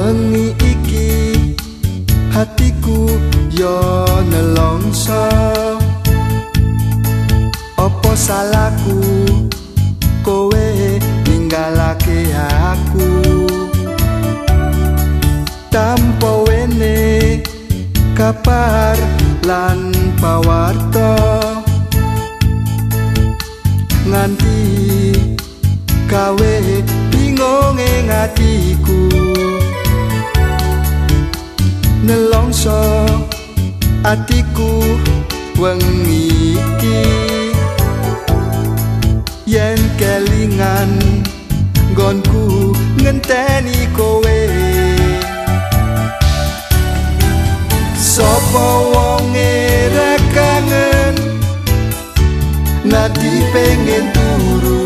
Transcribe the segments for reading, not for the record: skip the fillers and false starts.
Wengi iki hatiku yo nelongso. Apa salahku kowe ninggalake aku tanpa wene kabar lan pawarta, nganti gawe bingung ing atiku. Nelongso atiku wengi iki, yen kelingan nggonku ngenteni kowe. Sopo wonge ra kangen nadi pengen turu,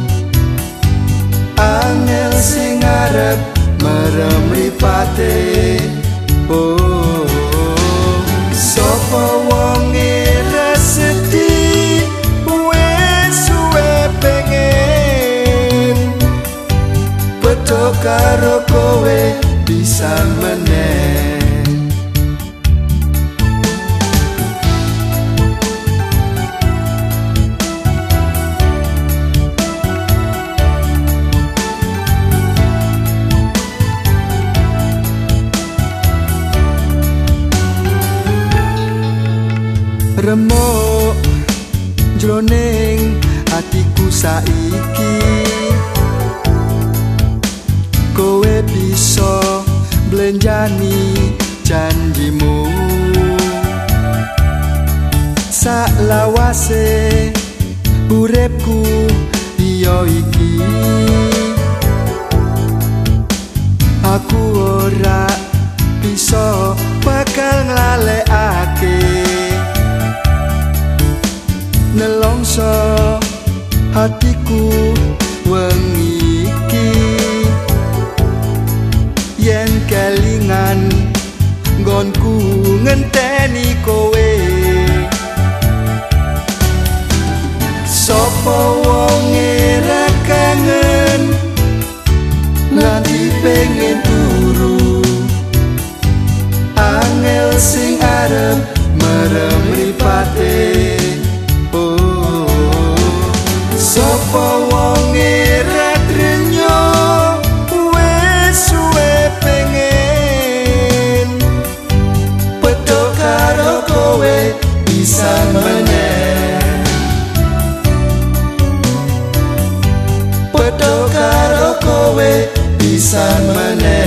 angel sing arep merem mripate. Oh, sopo wonge ra sedih wes suwe pengen padha karo kowe bisa meneh. Remuk jroning atiku saiki, kowe bisa blenjani janjimu. Saklawase uripku iya iki, aku ora bisa bakal nglalekake. Nelongso hatiku wengi iki, yen kelingan nggonku ngenteni kowe. Sopo wonge ra kangen nganti pengen turu, angel sing arep merem mripate. Sopo wonge ra trenyo wes suwe pengen padha karo kowe bisa meneh, padha karo kowe bisa meneh.